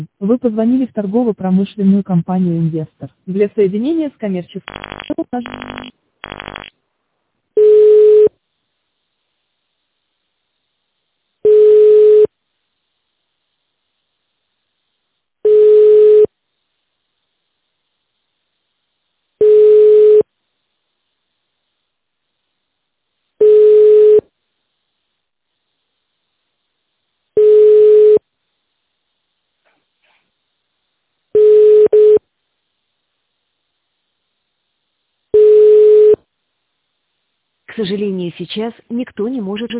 Вы позвонили в торгово-промышленную компанию «Инвестор». Для соединения с коммерческим... К сожалению, сейчас никто не может